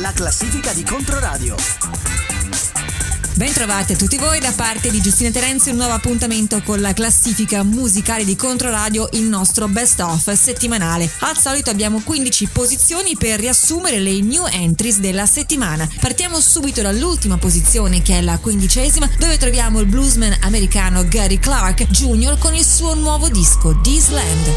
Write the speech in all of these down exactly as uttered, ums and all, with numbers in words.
la classifica di Controradio. Bentrovati a tutti voi da parte di Giustina Terenzio, un nuovo appuntamento con la classifica musicale di Controradio, il nostro best of settimanale. Al solito abbiamo quindici posizioni per riassumere le new entries della settimana. Partiamo subito dall'ultima posizione, che è la quindicesima, dove troviamo il bluesman americano Gary Clark Junior con il suo nuovo disco This Land.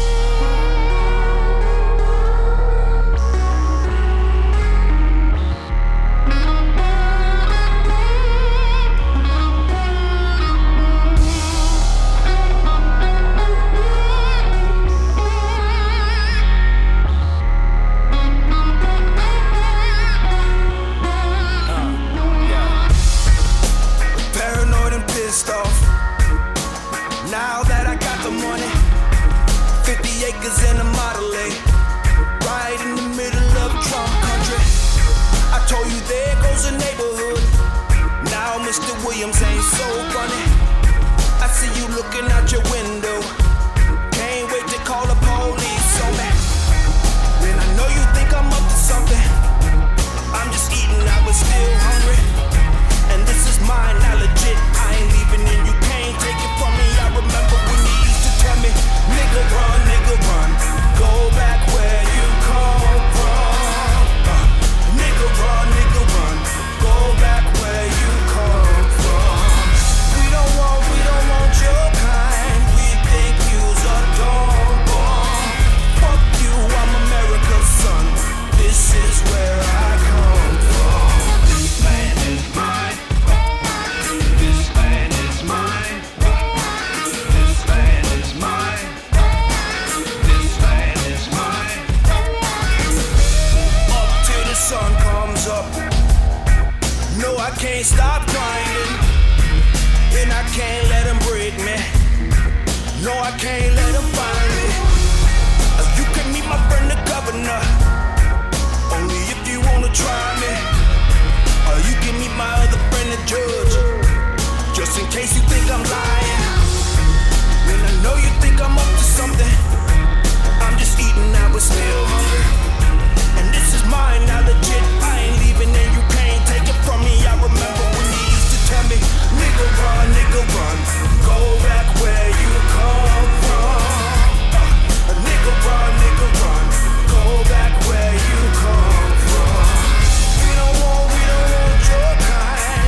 We don't want, we don't want your kind.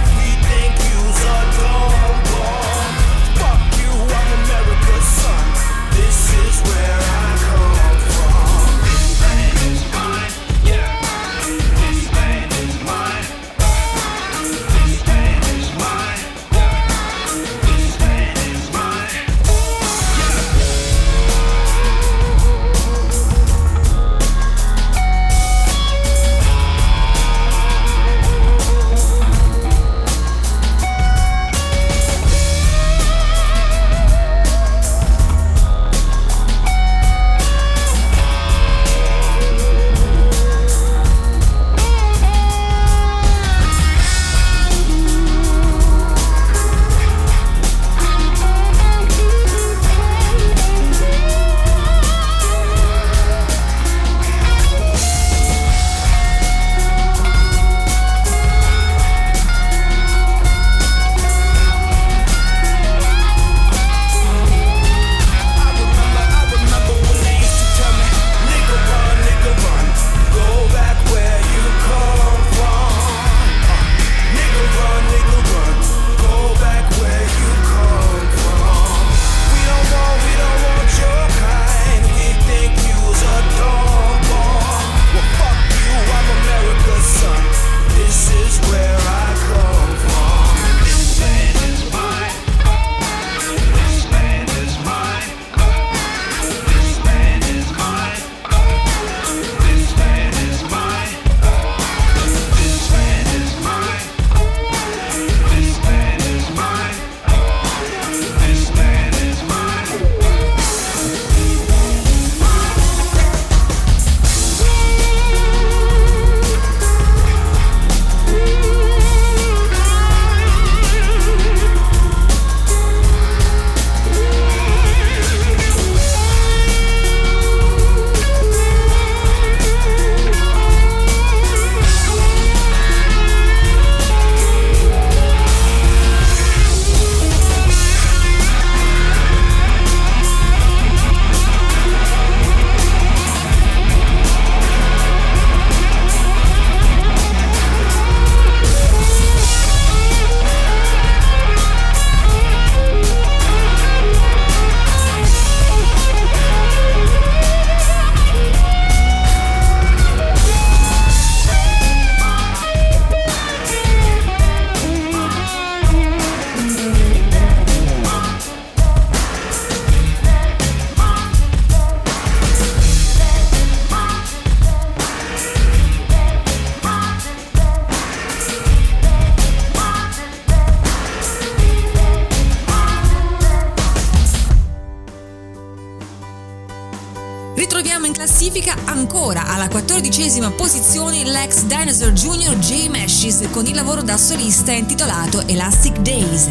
Ritroviamo in classifica ancora alla quattordicesima posizione l'ex Dinosaur Junior Jay Mascis con il lavoro da solista intitolato Elastic Days.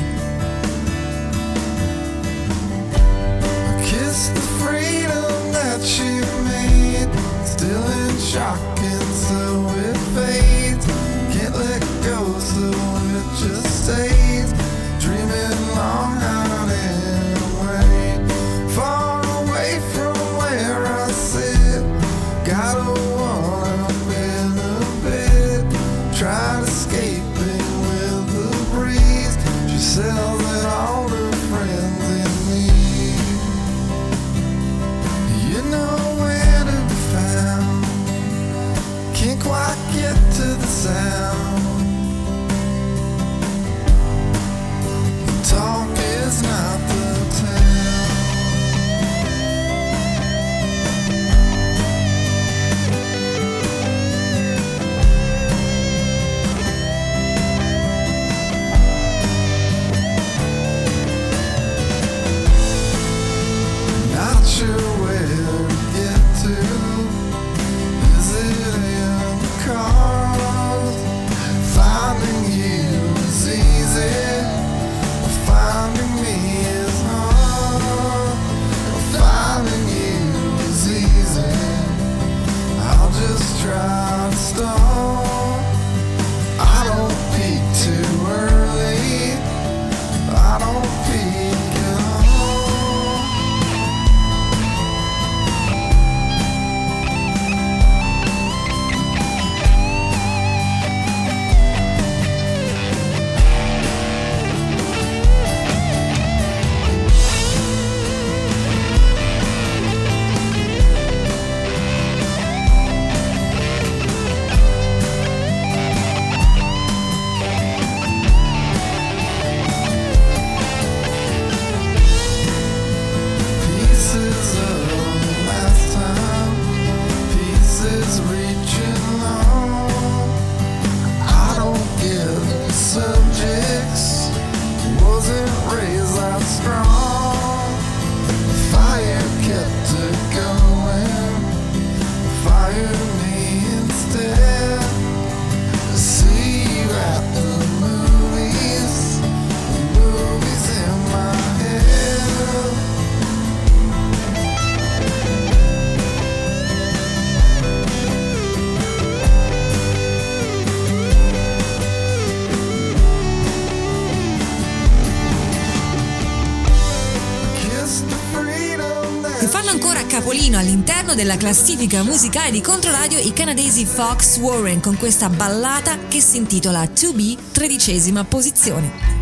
All'interno della classifica musicale di Controradio i canadesi Fox Warren con questa ballata che si intitola To Be, tredicesima posizione.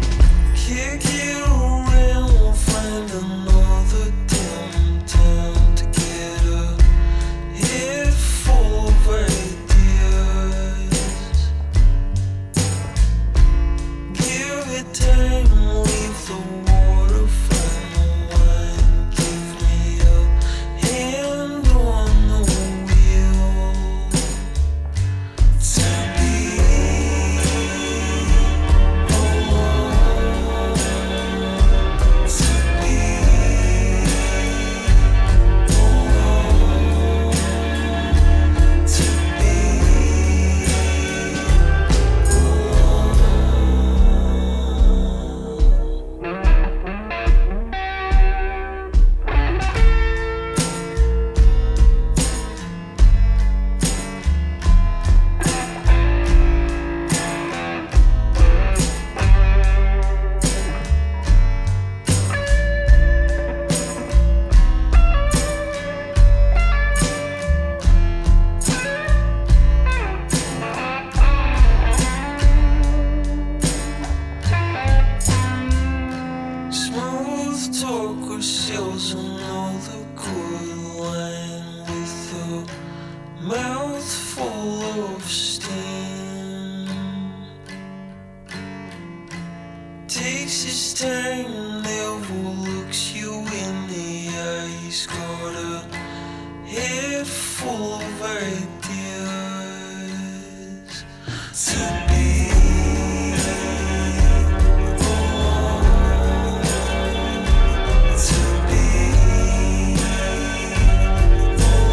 To be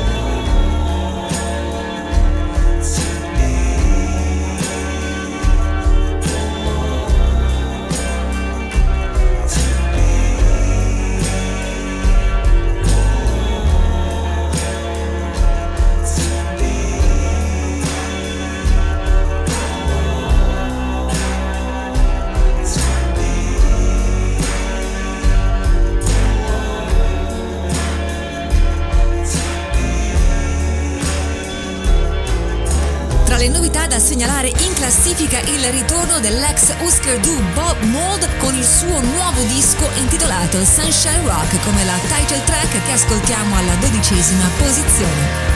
segnalare in classifica il ritorno dell'ex Husker Du Bob Mould con il suo nuovo disco intitolato Sunshine Rock, come la title track che ascoltiamo alla dodicesima posizione.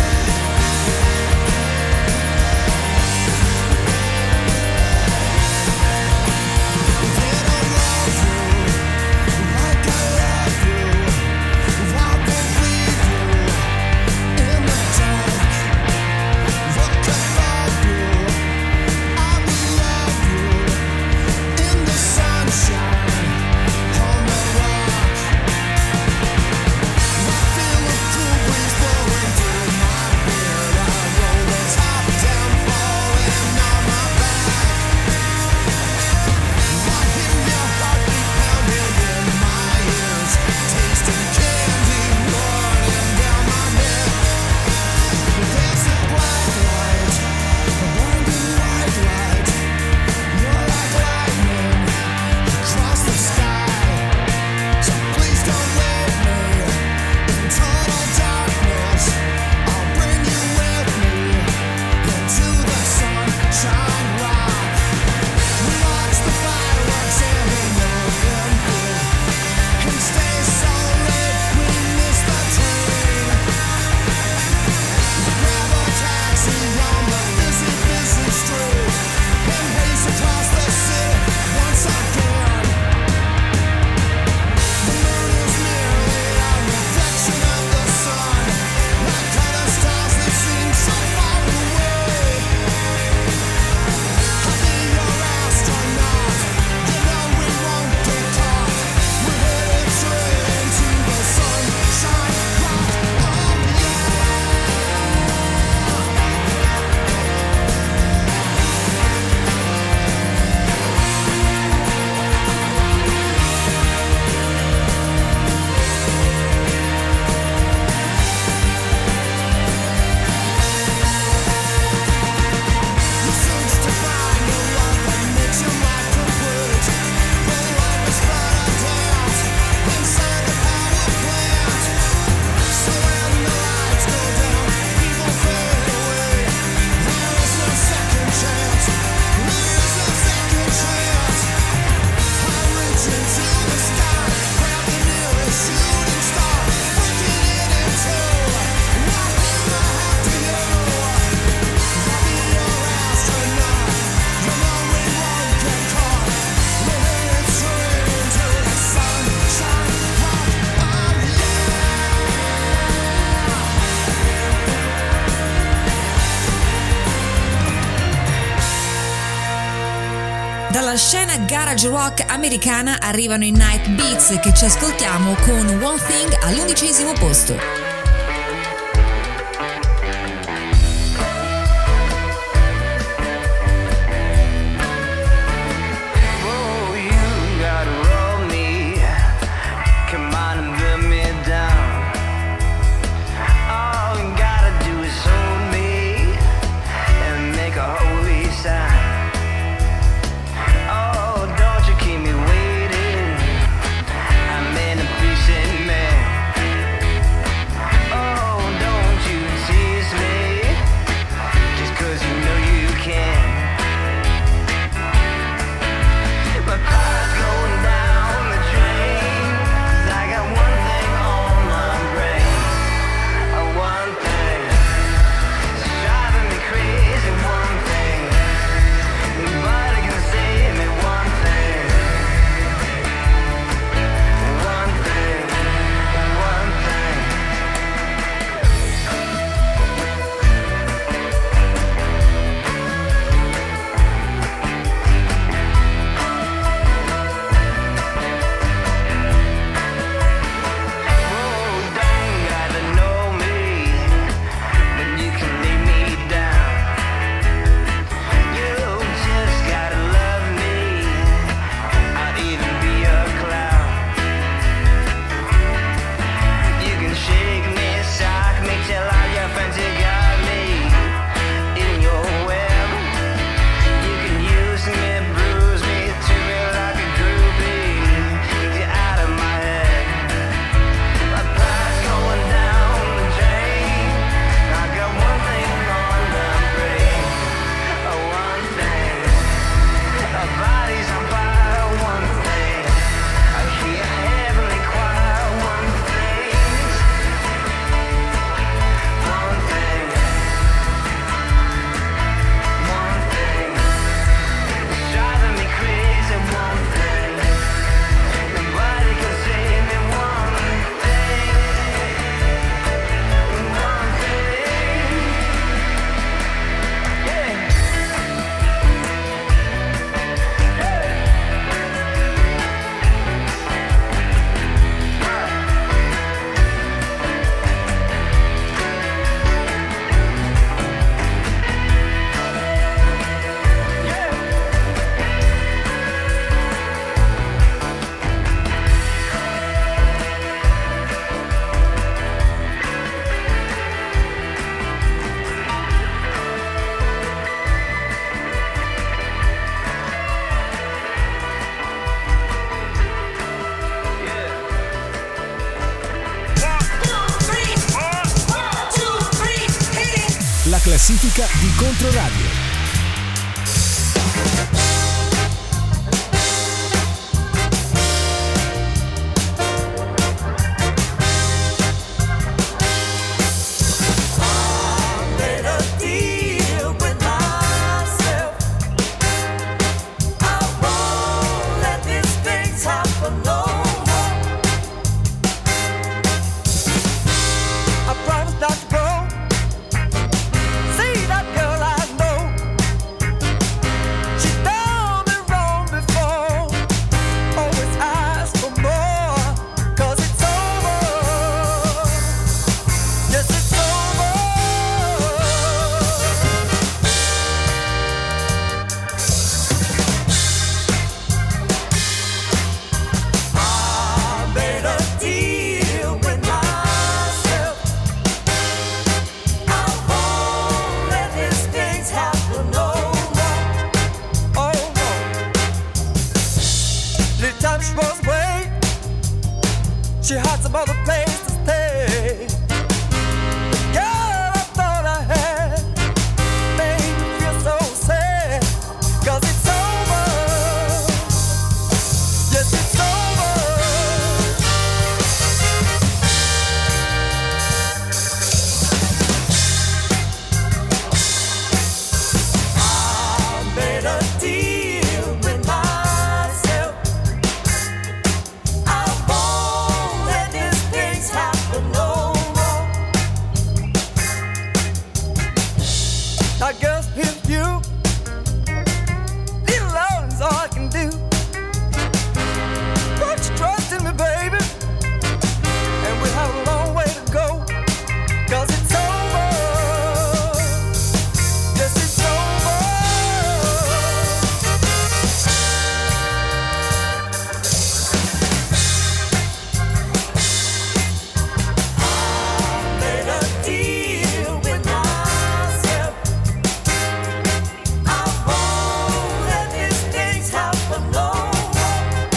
Dalla scena garage rock americana arrivano i Night Beats, che ci ascoltiamo con One Thing all'undicesimo posto. I'm in a piece in me. classifica di Controradio. She had some other place to stay. The girl I thought I had made me feel so sad. 'Cause it's over. Yes, it's over. I made a deal with myself. I won't let these things happen no more. I guess with you, little love is all I can do. Put your trust in me, baby, and we have a long way to go. 'Cause it's over. Yes, it's over. I made a deal with myself. I won't let these things happen no more.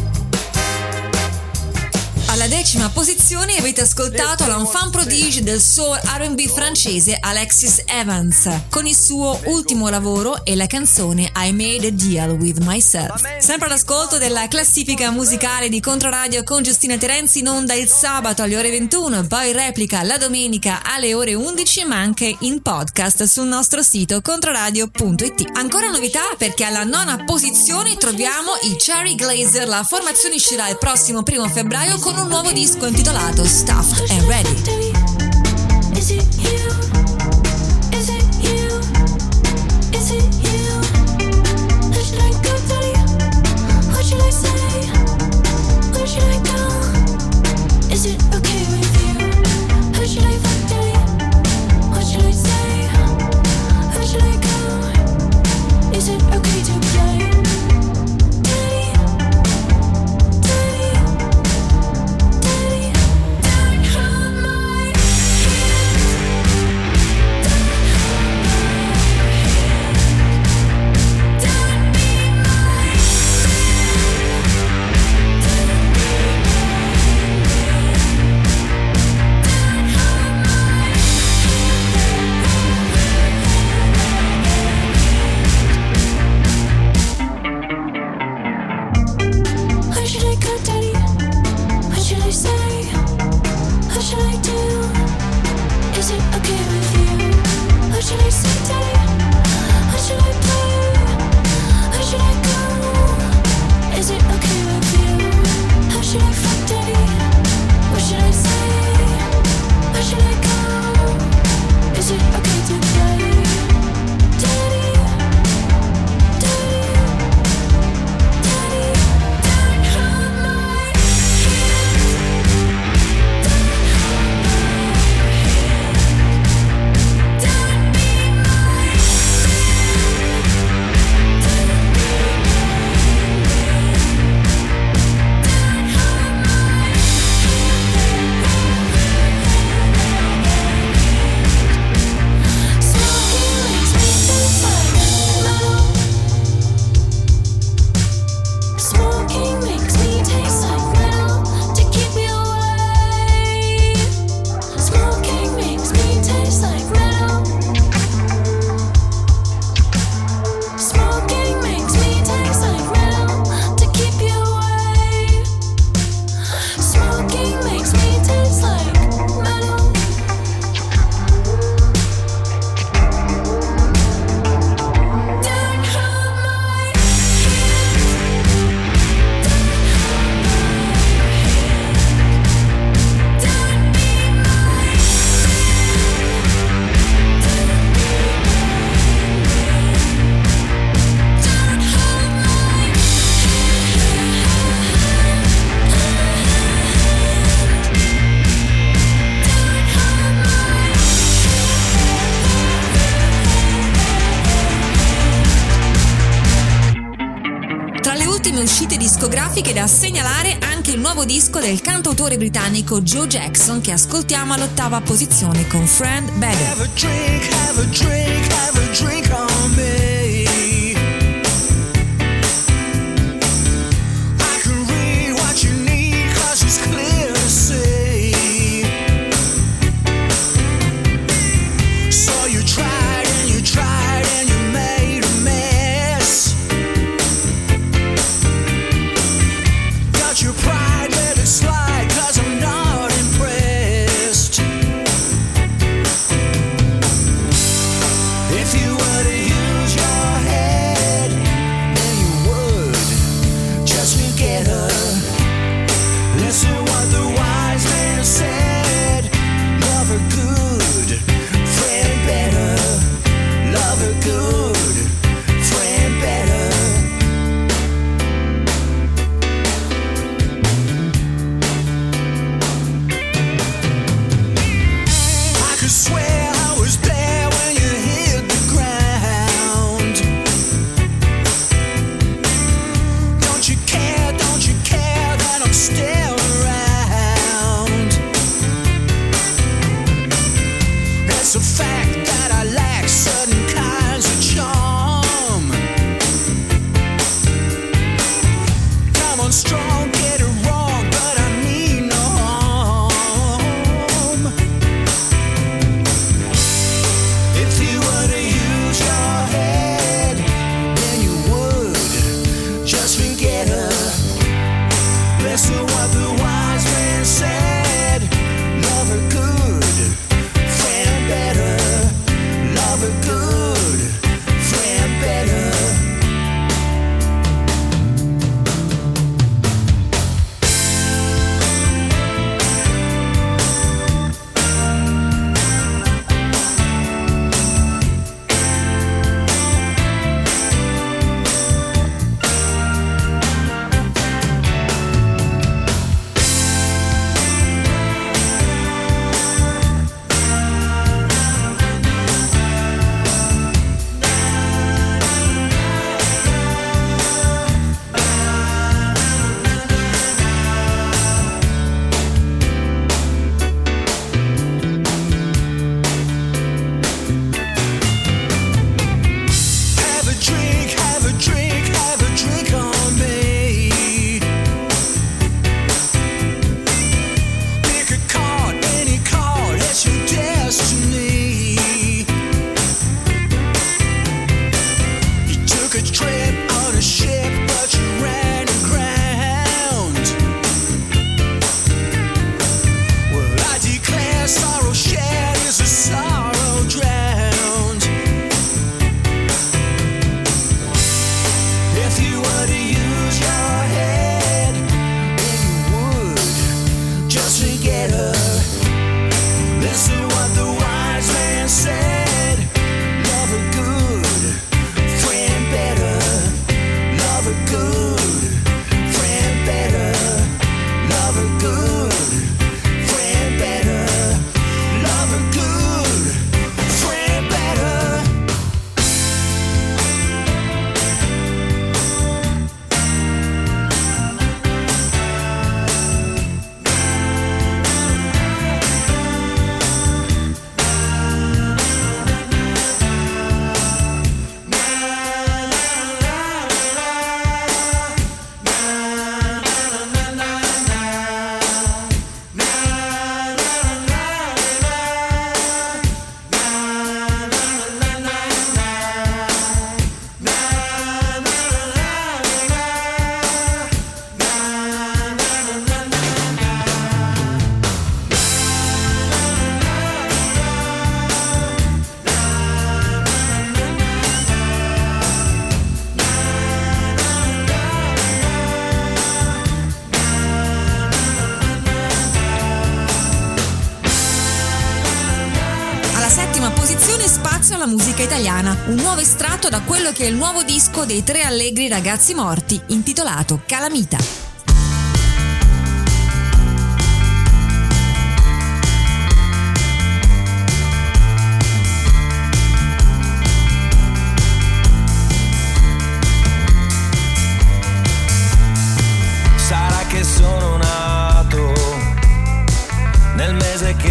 Alla decima posizione avete ascoltato l'enfant prodige del soul R and B francese Alexis Evans con il suo ultimo lavoro e la canzone I Made a Deal with Myself. Sempre all'ascolto della classifica musicale di Controradio con Giustina Terenzi, in onda il sabato alle ore ventuno, poi replica la domenica alle ore undici, ma anche in podcast sul nostro sito controradio punto it. Ancora novità, perché alla nona posizione troviamo i Cherry Glazer. La formazione uscirà il prossimo primo febbraio con un nuovo disco intitolato Stuffed and Ready. Is it you? Is it you? Is it you? Who should I go to? What should I say? Where should I go? Is it okay with you? Who should I fuck to? What should I say? Where should I go? Is it okay to play? Daddy, daddy, daddy, don't hold my hand. ultime uscite discografiche da segnalare anche il nuovo disco del cantautore britannico Joe Jackson, che ascoltiamo all'ottava posizione con Friend Better. Have a drink, have a drink, have a drink on me. I can read what you need, 'cause it's clear to see. So you tried and you tried and you made a mess. Got your pride, let it slide, 'cause I'm not impressed. If you were to use your head, then you would just forget her. Listen what the wise man said. Love her good, friend better. Love her good, friend better. I could swear I was there when you hit the ground. Don't you care, don't you care that I'm still around? It's a fact that I lack certain kinds of charm. Come on strong, get it wrong, but I mean no harm. If you were to use your head, then you would just forget her. Listen what the wise man said. Love her good, friend better. Love her good, friend better. Have a drink, have a drink, have a drink on me. Pick a card, any card, it's your destiny. You took a trip on a ship, but you ran aground. Well, I declare sorrow shared is a sorrow drowned. If you were to use your head, then you would just forget her. Listen what the wise man said. Love her good, friend better. Love her good, friend better. Love her good, friend better. Love her good, friend better. Alla settima posizione spazio alla musica italiana, un nuovo estratto da quello che è il nuovo disco dei Tre Allegri Ragazzi Morti, intitolato Calamita.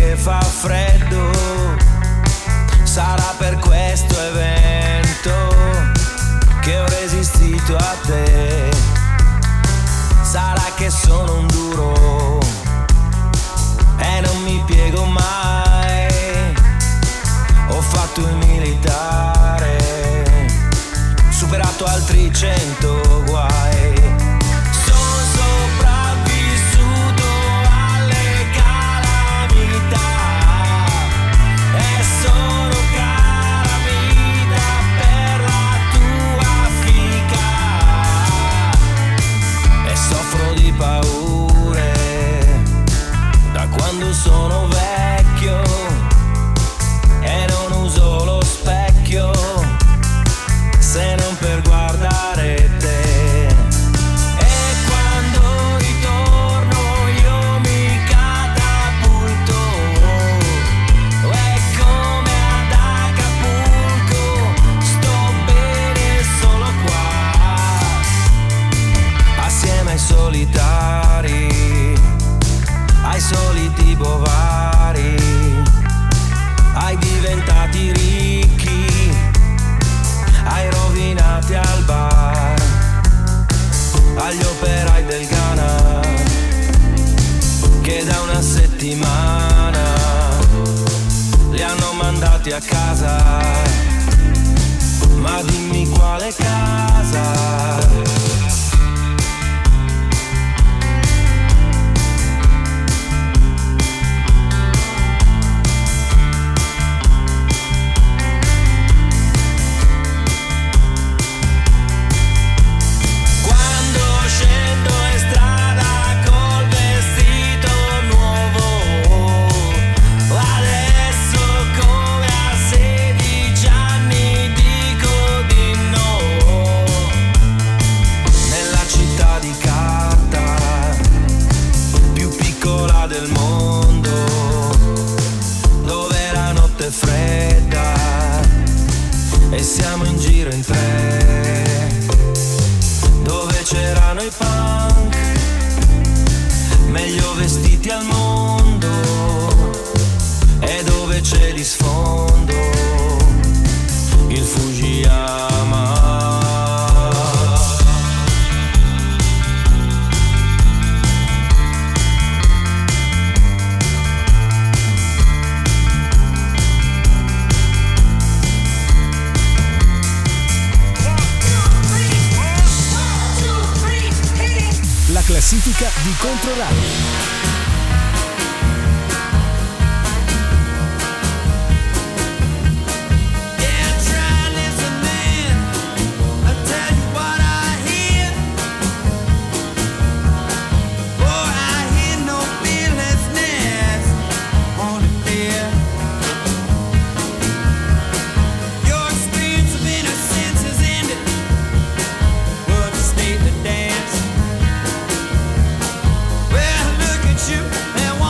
che fa freddo, sarà per questo evento che ho resistito a te. Sarà che sono un duro e non mi piego mai. Ho fatto il militare, superato altri cento guai. Sono sopravvissuto alle calamità e sono calamita per la tua fica. E soffro di paure da quando sono vecchio e non uso lo specchio se non per guardare te. E quando ritorno io mi catapulto, è come ad Acapulco, sto bene solo qua, assieme ai solitari, ai soliti bovari, ai diventati ricchi, ai rovinati al bar, agli operai del Ghana che da una settimana li hanno mandati a casa. Ma dimmi quale casa? Fredda e siamo in giro in tre, dove c'erano i punk meglio vestiti al mondo e dove c'è di sfondo il Fujiyama. La classifica di Controradio. Well, look at you and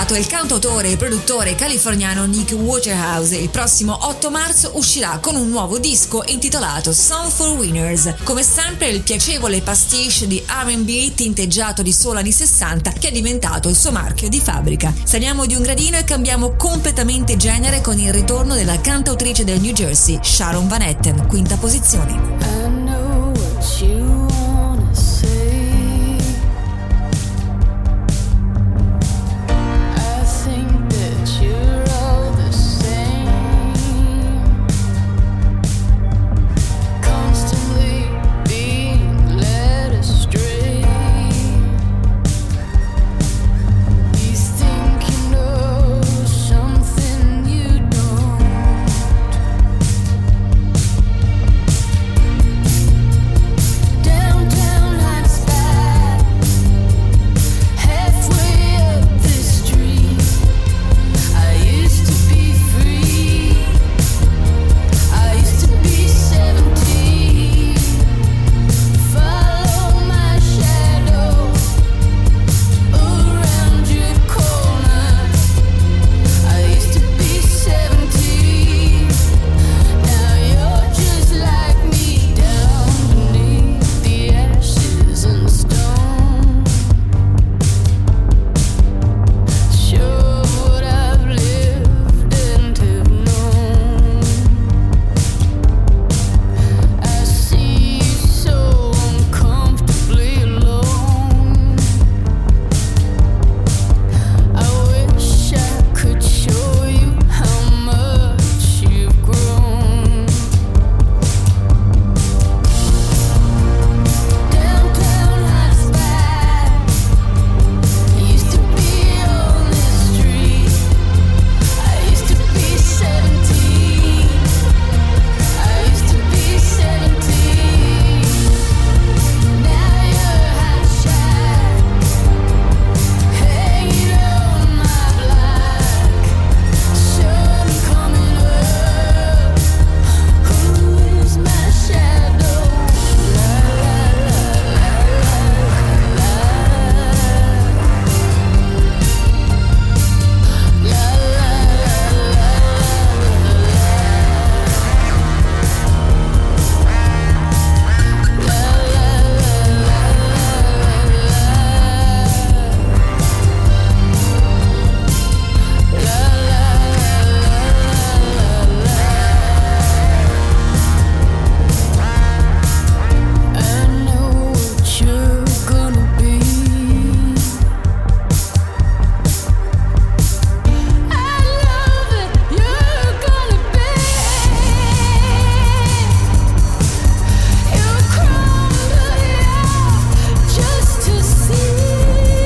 confermato il cantautore e produttore californiano Nick Waterhouse. Il prossimo otto marzo uscirà con un nuovo disco intitolato Song for Winners. Come sempre il piacevole pastiche di R and B tinteggiato di soul anni sessanta che è diventato il suo marchio di fabbrica. Saliamo di un gradino e cambiamo completamente genere con il ritorno della cantautrice del New Jersey, Sharon Van Etten, quinta posizione. I know what you wanna say. I think that you're all the same, constantly being led astray. You think you know something you don't. Downtown lights back, halfway up the street. I used to be free. I used to be seventeen. Follow my shadow around your corner. I used to be seventeen. Now you're just like me, down beneath the ashes and the stone. Sure what I've lived and have known. I see you so uncomfortably alone. I wish I could show you how much you've grown. Downtown lights back, used to be on this street. I used to be seventeen. I used to be seventeen. Now you're hot shot, hanging on my block. Sun coming up. Who is my shadow? La la la la I know what you're gonna be. I love it, you're gonna be. You'll crumble just to see.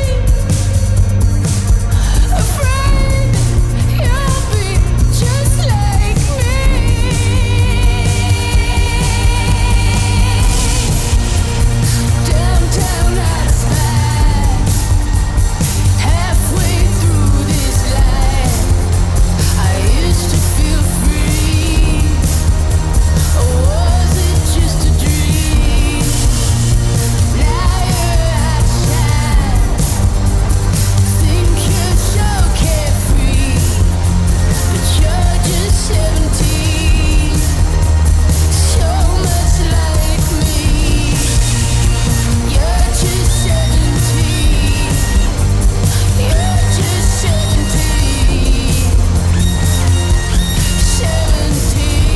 Afraid you'll be just like me. Downtown lights back, halfway through this life. I used to feel free, or was it just a dream? Now you're outside, think you're so carefree, but you're just seventeen, so much like me. You're just seventeen. You're just seventeen. Seventeen.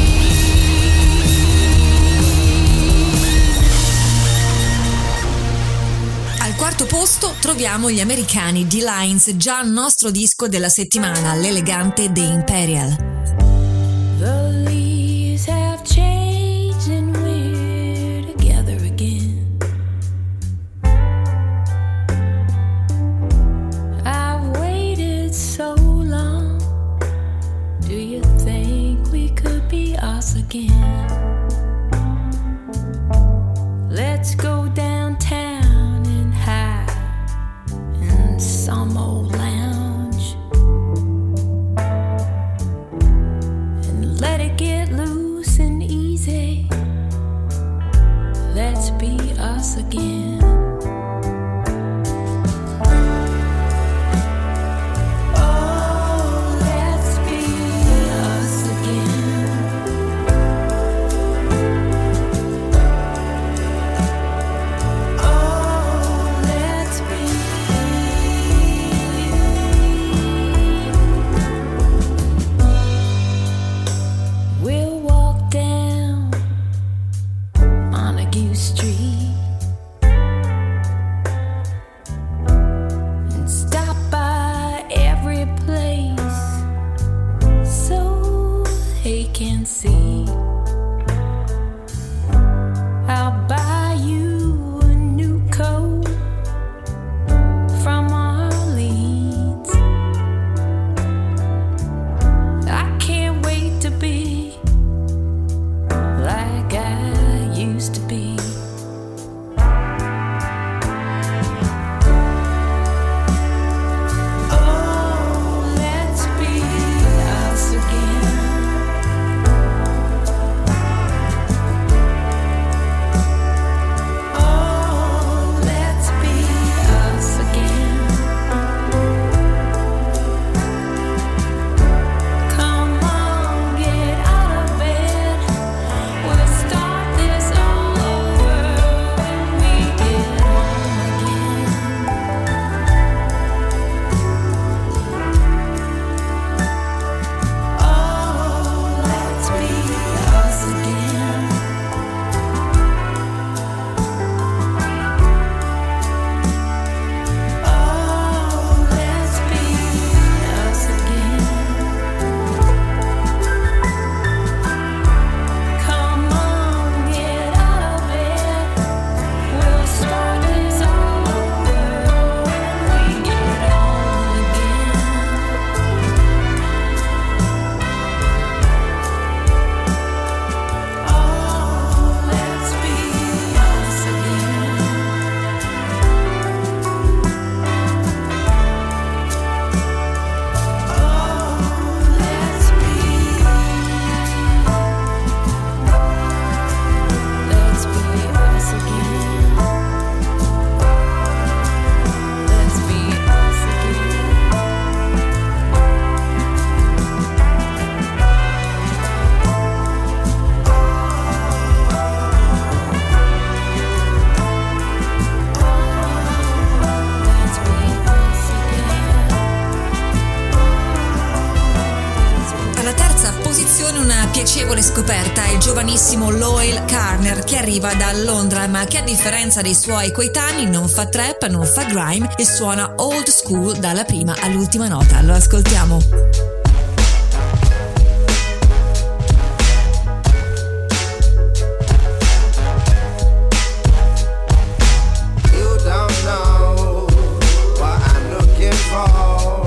Al quarto posto troviamo gli americani D-Lines, già il nostro disco della settimana, l'elegante The Imperial. The leaves have changed and we're together again. I've waited so long. Do you think we could be us again? Let's go downtown and hide in some old lounge and let it get loose and easy. Let's be us again. can see. I'll buy you a new coat from Orleans. I can't wait to be like I used to be. Oh, let's be us again. Oh, let's be us again. Come on, get out of bed. We'll start this all over when we get home again. Oh, let's be us again. Oh, let's be us again. Come on, get out of bed. We'll start this all over when we get home again. Oh, let's be us again. Oh, let's be, let's be us again. Let's be us again. Let's be us again. Alla terza posizione una piacevole scoperta è il giovanissimo Loyle Carner, che arriva da Londra ma che a differenza dei suoi coetanei non fa trap, non fa grime e suona old school dalla prima all'ultima nota. Lo ascoltiamo. You don't know what I'm looking for.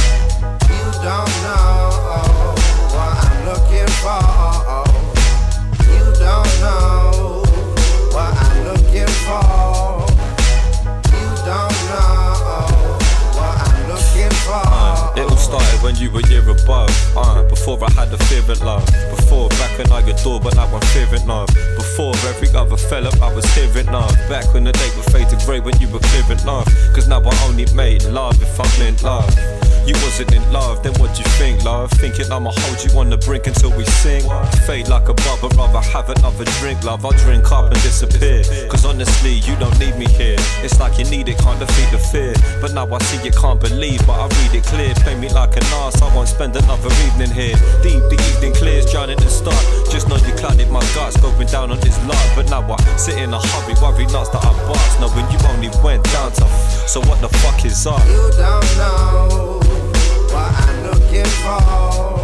You don't know what I'm looking for. You don't know what I'm looking for. You don't know what I'm looking for. It all started when you were a year above. Uh, before I had a fear of love. Before back when I adored, but now I'm fearing love. Before every other fella I was hearing love. Back when the day would fade to grey when you were clearing love. Cause now I only made love if I meant love. You wasn't in love, then what you think, love? Thinking I'ma hold you on the brink until we sing. Fade like a bubble, rather have another drink, love. I'll drink up and disappear. Cause honestly, you don't need me here. It's like you need it, can't defeat the fear. But now I see you can't believe, but I read it clear. Play me like an arse, I won't spend another evening here. Deep, the evening clears, drowning the start. Just know you clouded my guts, going down on this lot. But now I sit in a hurry, worry nuts that I bust. Knowing you only went down tough. So what the fuck is up? You don't know what I'm looking for.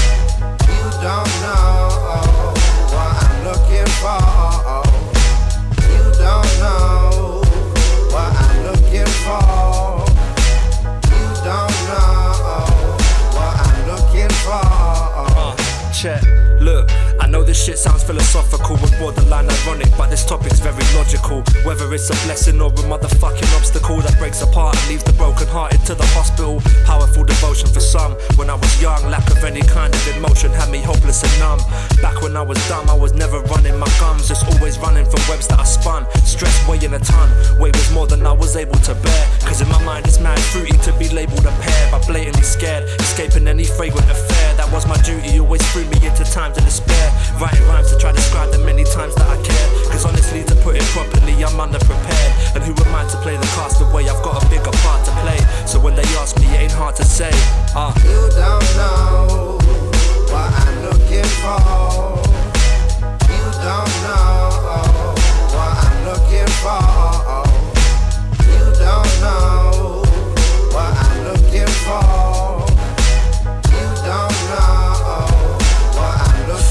You don't know what I'm looking for. You don't know what I'm looking for. You don't know what I'm looking for. Uh, check, look, I know this shit sounds philosophical and borderline ironic, but this topic's very logical. Whether it's a blessing or a motherfucking obstacle that breaks apart and leaves the broken hearted to the hospital. Powerful devotion for some. When I was young, lack of any kind of emotion had me hopeless and numb. Back when I was dumb, I was never running my gums, just always running from webs that I spun. Stress weighing a ton, weight was more than I was able to bear. Cause in my mind it's mad fruity to be labelled a pair, but blatantly scared, escaping any fragrant affair. That was my duty, always threw me into times of despair. Writing rhymes to try to describe the many times that I cared. Cause honestly, to put it properly, I'm underprepared. And who am I to play the castaway? I've got a bigger part to play. So when they ask me, it ain't hard to say. Ah, uh. You don't know what I'm looking for. You don't know what I'm looking for. You don't know what I'm looking for. You don't know what I'm looking for.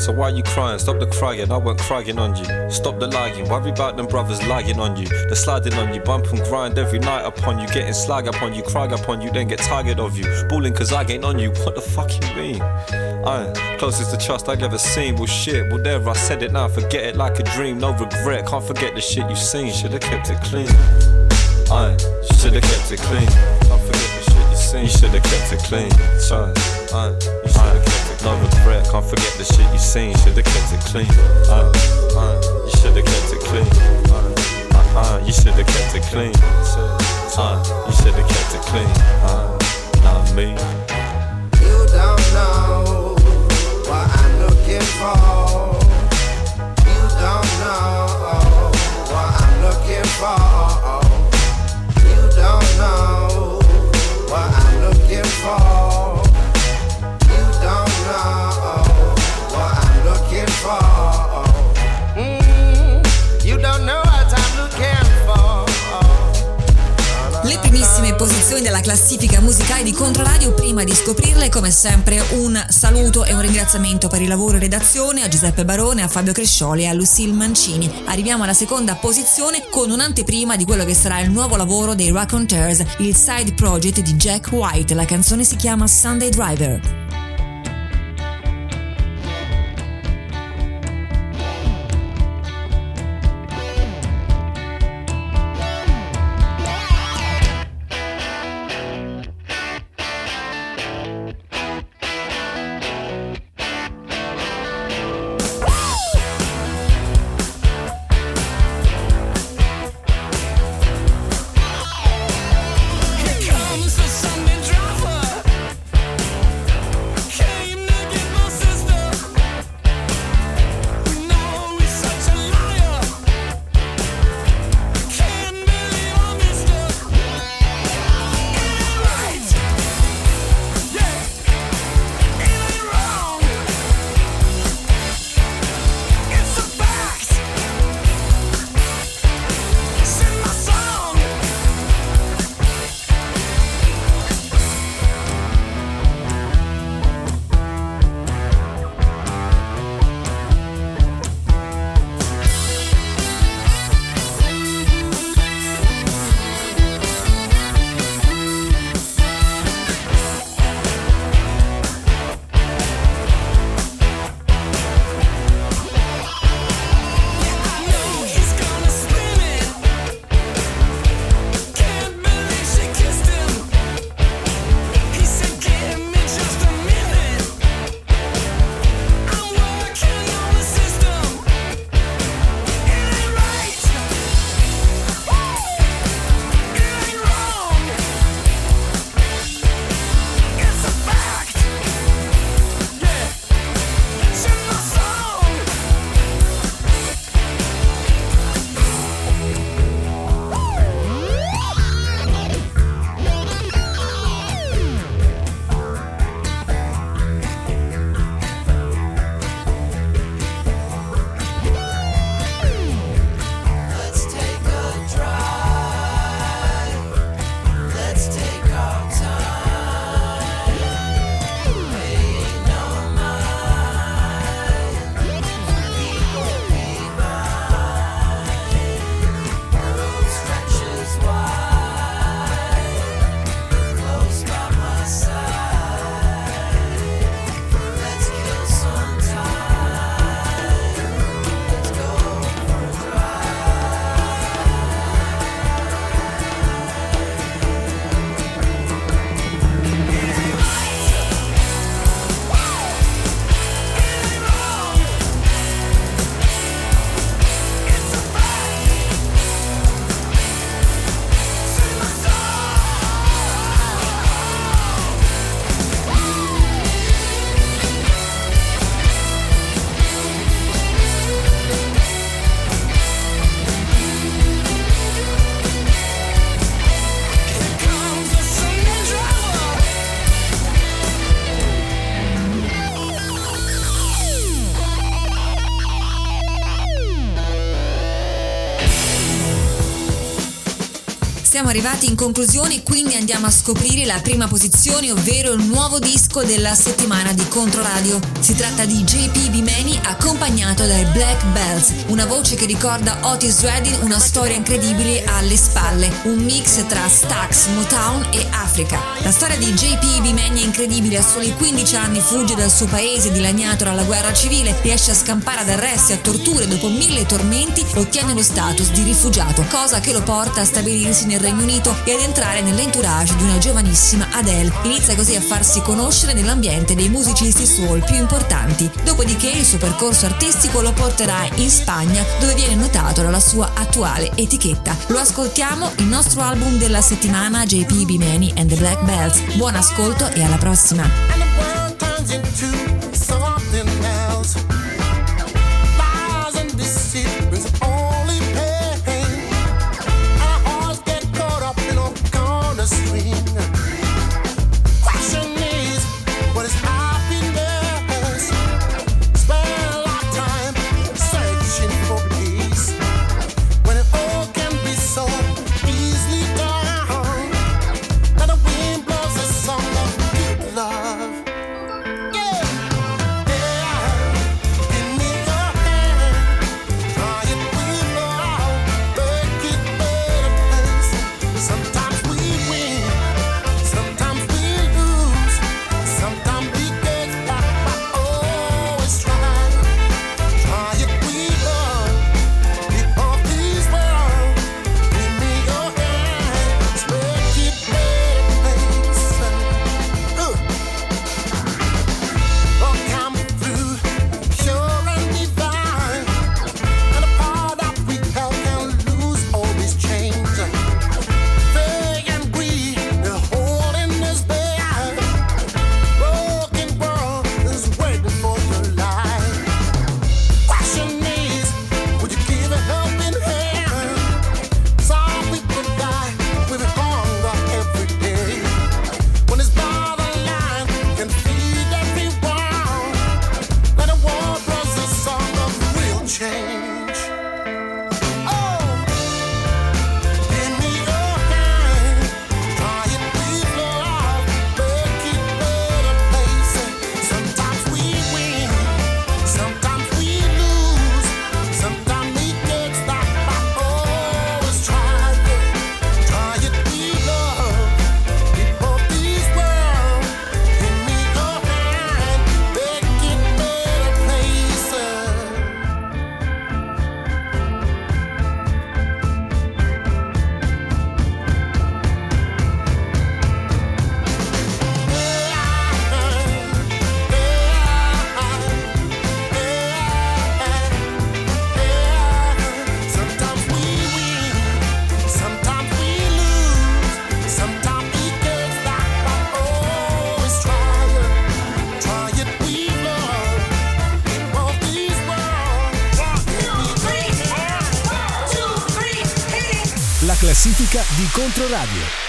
So why you crying? Stop the crying, I weren't crying on you. Stop the lying, worry about them brothers lying on you. They're sliding on you, bump and grind every night upon you. Getting slag upon you, cry upon you, then get tired of you. Balling cause I ain't on you, what the fuck you mean? I closest to trust I've ever seen. Well shit, well there I said it now, forget it like a dream. No regret, can't forget the shit you seen. Should've kept it clean. I should've kept it clean. Can't forget the shit you seen. You should've kept it clean. I, I, you should've kept it clean. No regret, can't forget the shit you seen. Should've kept it clean. I, I, you should've kept it clean. I, I, you should've kept it clean. I, you should've kept it clean. I, not me. You don't know what I'm looking for. You don't know what I'm looking for. You don't know what I'm looking for. You don't know what I'm looking for. Mm, you don't know what I'm looking for. Le primissime posizioni della classifica musicale di Controradio. Prima di scoprirle, come sempre, un saluto e un ringraziamento per il lavoro in redazione a Giuseppe Barone, a Fabio Crescioli e a Lucille Mancini. Arriviamo alla seconda posizione con un'anteprima di quello che sarà il nuovo lavoro dei Raconteurs, il side project di Jack White. La canzone si chiama Sunday Driver. Here comes the Sunday driver. siamo arrivati in conclusione, quindi andiamo a scoprire la prima posizione, ovvero il nuovo disco della settimana di Controradio. Si tratta di J P Bemani accompagnato dai Black Bells, una voce che ricorda Otis Redding, una storia incredibile alle spalle, un mix tra Stax, Motown e Africa. La storia di J P Bemani è incredibile, a soli quindici anni fugge dal suo paese dilaniato dalla guerra civile, riesce a scampare ad arresti e a torture, dopo mille tormenti ottiene lo status di rifugiato, cosa che lo porta a stabilirsi nel Regno Unito e ad entrare nell'entourage di una giovanissima Adele. Inizia così a farsi conoscere nell'ambiente dei musicisti soul più importanti. Dopodiché il suo percorso artistico lo porterà in Spagna, dove viene notato dalla sua attuale etichetta. Lo ascoltiamo, il nostro album della settimana, J P Bemani and the Black Bells. Buon ascolto e alla prossima. La classifica di Controradio.